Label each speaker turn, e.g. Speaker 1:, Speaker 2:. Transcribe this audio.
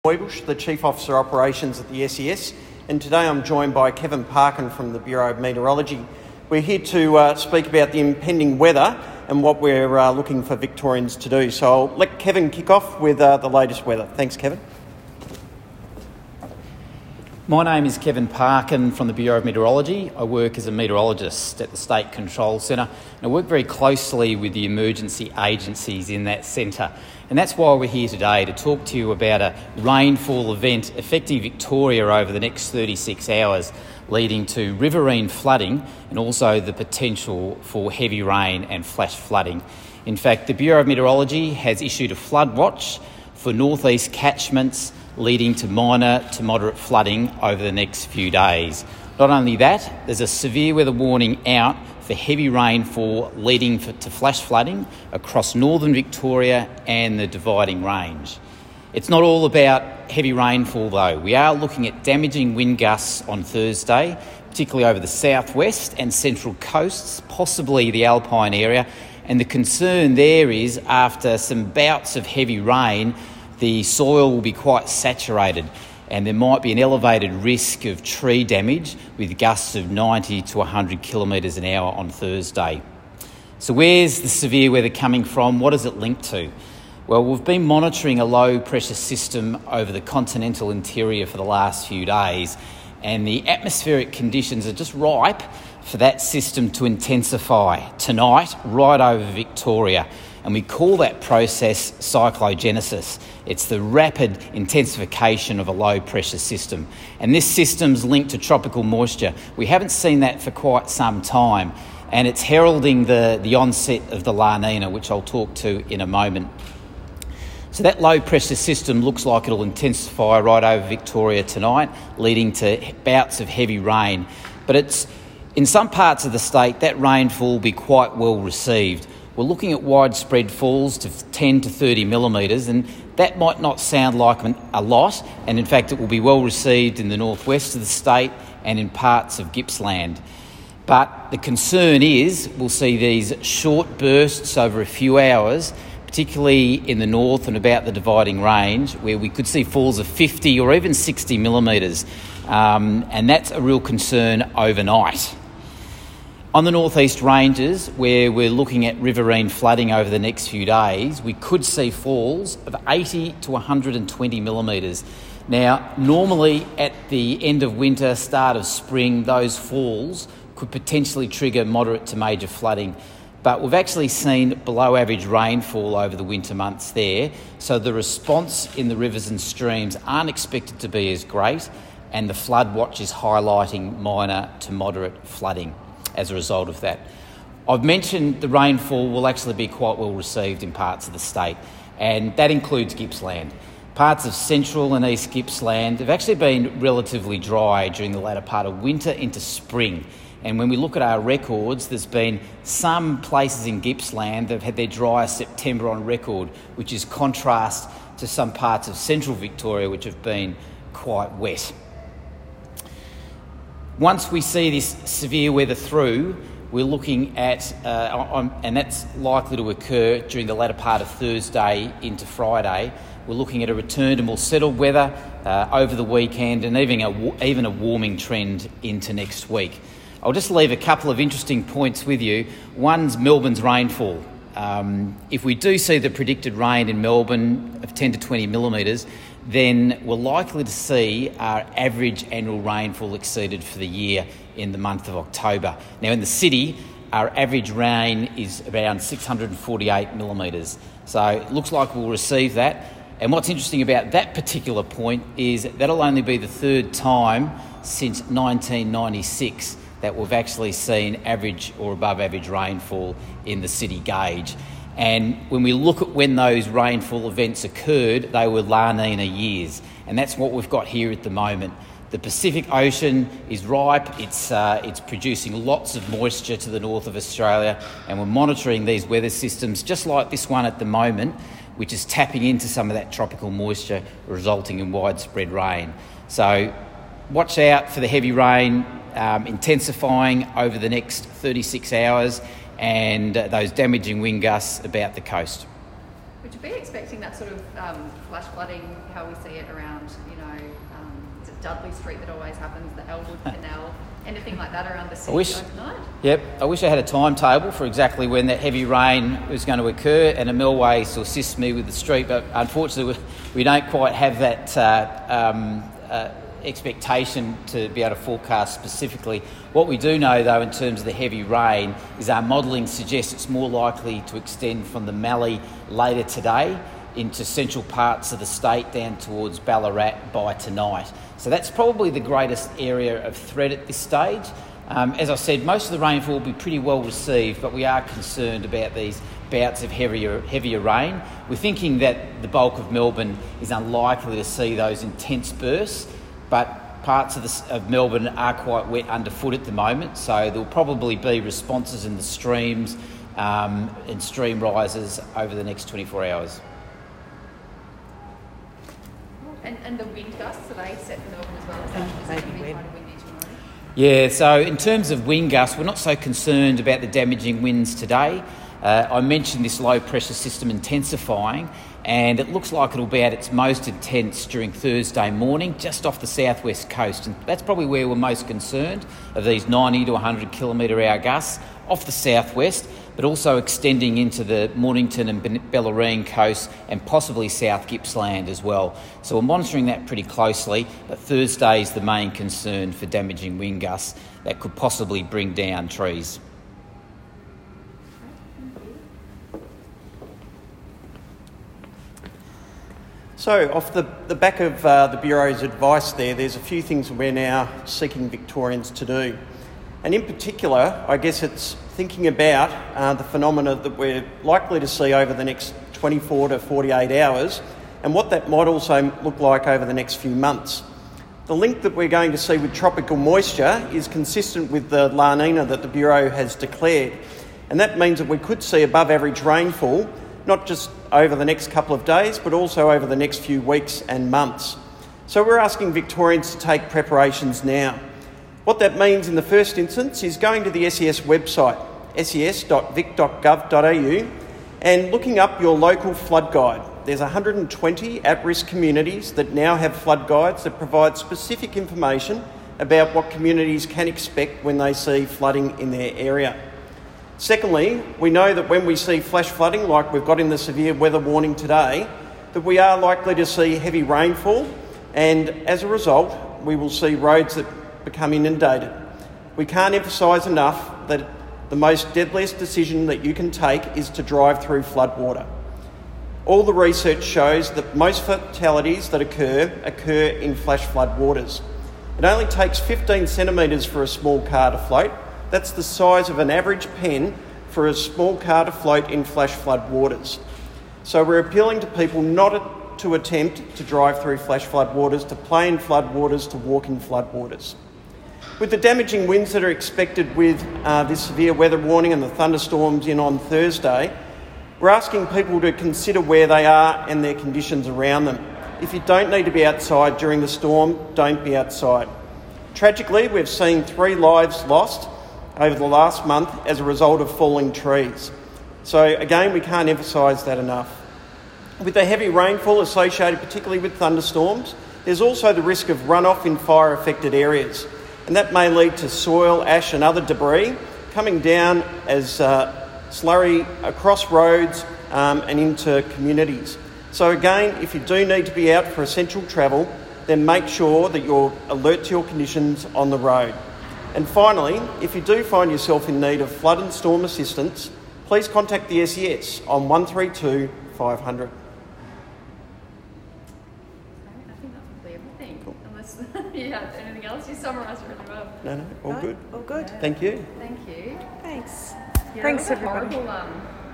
Speaker 1: Hooibush, the Chief Officer Operations at the SES, and today I'm joined by Kevin Parkin from the Bureau of Meteorology. We're here to speak about the impending weather and what we're looking for Victorians to do. So I'll let Kevin kick off with the latest weather. Thanks, Kevin.
Speaker 2: My name is Kevin Parkin from the Bureau of Meteorology. I work as a meteorologist at the State Control Centre, and I work very closely with the emergency agencies in that centre. And that's why we're here today, to talk to you about a rainfall event affecting Victoria over the next 36 hours, leading to riverine flooding and also the potential for heavy rain and flash flooding. In fact, the Bureau of Meteorology has issued a flood watch for northeast catchments, leading to minor to moderate flooding over the next few days. Not only that, there's a severe weather warning out for heavy rainfall leading to flash flooding across northern Victoria and the Dividing Range. It's not all about heavy rainfall though. We are looking at damaging wind gusts on Thursday, particularly over the southwest and central coasts, possibly the Alpine area. And the concern there is, after some bouts of heavy rain, the soil will be quite saturated and there might be an elevated risk of tree damage with gusts of 90 to 100 kilometres an hour on Thursday. So where's the severe weather coming from? What is it linked to? Well, we've been monitoring a low pressure system over the continental interior for the last few days, and the atmospheric conditions are just ripe for that system to intensify tonight right over Victoria. And we call that process cyclogenesis. It's the rapid intensification of a low-pressure system. And this system's linked to tropical moisture. We haven't seen that for quite some time, and it's heralding the onset of the La Nina, which I'll talk to in a moment. So that low-pressure system looks like it'll intensify right over Victoria tonight, leading to bouts of heavy rain. But it's in some parts of the state, that rainfall will be quite well received. We're looking at widespread falls to 10 to 30 millimetres, and that might not sound like a lot, and in fact it will be well received in the northwest of the state and in parts of Gippsland. But the concern is we'll see these short bursts over a few hours, particularly in the north and about the Dividing Range, where we could see falls of 50 or even 60 millimetres, and that's a real concern overnight. On the northeast ranges, where we're looking at riverine flooding over the next few days, we could see falls of 80 to 120 millimetres. Now, normally at the end of winter, start of spring, those falls could potentially trigger moderate to major flooding. But we've actually seen below average rainfall over the winter months there, so the response in the rivers and streams aren't expected to be as great, and the flood watch is highlighting minor to moderate flooding as a result of that. I've mentioned the rainfall will actually be quite well received in parts of the state, and that includes Gippsland. Parts of central and east Gippsland have actually been relatively dry during the latter part of winter into spring. And when we look at our records, there's been some places in Gippsland that have had their driest September on record, which is contrast to some parts of central Victoria which have been quite wet. Once we see this severe weather through, we're looking at, and that's likely to occur during the latter part of Thursday into Friday, we're looking at a return to more settled weather over the weekend, and even a warming trend into next week. I'll just leave a couple of interesting points with you. One's Melbourne's rainfall. If we do see the predicted rain in Melbourne of 10 to 20 millimetres, then we're likely to see our average annual rainfall exceeded for the year in the month of October. Now in the city, our average rain is around 648 millimetres. So it looks like we'll receive that. And what's interesting about that particular point is that'll only be the third time since 1996 that we've actually seen average or above average rainfall in the city gauge. And when we look at when those rainfall events occurred, they were La Nina years. And that's what we've got here at the moment. The Pacific Ocean is ripe, it's producing lots of moisture to the north of Australia, and we're monitoring these weather systems just like this one at the moment, which is tapping into some of that tropical moisture, resulting in widespread rain. So watch out for the heavy rain intensifying over the next 36 hours and those damaging wind gusts about the coast.
Speaker 3: Would you be expecting that sort of flash flooding, how we see it around, is it Dudley Street that always happens, the Elwood Canal, anything like that around the city overnight?
Speaker 2: Yep, I wish I had a timetable for exactly when that heavy rain was going to occur and a millways to assist me with the street, but unfortunately we don't quite have that expectation to be able to forecast specifically. What we do know, though, in terms of the heavy rain, is our modelling suggests it's more likely to extend from the Mallee later today into central parts of the state down towards Ballarat by tonight. So that's probably the greatest area of threat at this stage. As I said, most of the rainfall will be pretty well received, but we are concerned about these bouts of heavier rain. We're thinking that the bulk of Melbourne is unlikely to see those intense bursts, but parts of Melbourne are quite wet underfoot at the moment, so there'll probably be responses in the streams and stream rises over the next 24 hours.
Speaker 3: And the wind gusts, are they set for Melbourne as well? Is that going to be quite a windy tomorrow?
Speaker 2: Yeah, so in terms of wind gusts, we're not so concerned about the damaging winds today. I mentioned this low pressure system intensifying, and it looks like it'll be at its most intense during Thursday morning, just off the southwest coast. And that's probably where we're most concerned, of these 90 to 100 kilometre-hour gusts off the southwest, but also extending into the Mornington and Bellarine coast and possibly South Gippsland as well. So we're monitoring that pretty closely, but Thursday is the main concern for damaging wind gusts that could possibly bring down trees.
Speaker 1: So, off the back of the Bureau's advice there's a few things we're now seeking Victorians to do. And in particular, I guess it's thinking about the phenomena that we're likely to see over the next 24 to 48 hours and what that might also look like over the next few months. The link that we're going to see with tropical moisture is consistent with the La Nina that the Bureau has declared. And that means that we could see above average rainfall, not just over the next couple of days, but also over the next few weeks and months. So we're asking Victorians to take preparations now. What that means in the first instance is going to the SES website, ses.vic.gov.au, and looking up your local flood guide. There's 120 at-risk communities that now have flood guides that provide specific information about what communities can expect when they see flooding in their area. Secondly, we know that when we see flash flooding, like we've got in the severe weather warning today, that we are likely to see heavy rainfall, and as a result, we will see roads that become inundated. We can't emphasise enough that the most deadliest decision that you can take is to drive through floodwater. All the research shows that most fatalities that occur in flash flood waters. It only takes 15 centimetres for a small car to float. That's the size of an average pen for a small car to float in flash flood waters. So we're appealing to people not to attempt to drive through flash flood waters, to play in flood waters, to walk in flood waters. With the damaging winds that are expected with this severe weather warning and the thunderstorms in on Thursday, we're asking people to consider where they are and their conditions around them. If you don't need to be outside during the storm, don't be outside. Tragically, we've seen 3 lives lost over the last month as a result of falling trees. So again, we can't emphasise that enough. With the heavy rainfall associated particularly with thunderstorms, there's also the risk of runoff in fire-affected areas, and that may lead to soil, ash and other debris coming down as slurry across roads and into communities. So again, if you do need to be out for essential travel, then make sure that you're alert to your conditions on the road. And finally, if you do find yourself in need of flood and storm assistance, please contact the SES on 132 500.
Speaker 3: I think that's probably everything. Cool. Unless you have anything else, you summarised really well.
Speaker 1: No, all good.
Speaker 4: All good.
Speaker 1: Thank you.
Speaker 3: Thank you.
Speaker 4: Thanks.
Speaker 3: Yeah,
Speaker 4: Thanks,
Speaker 3: that was a
Speaker 4: everybody.
Speaker 3: horrible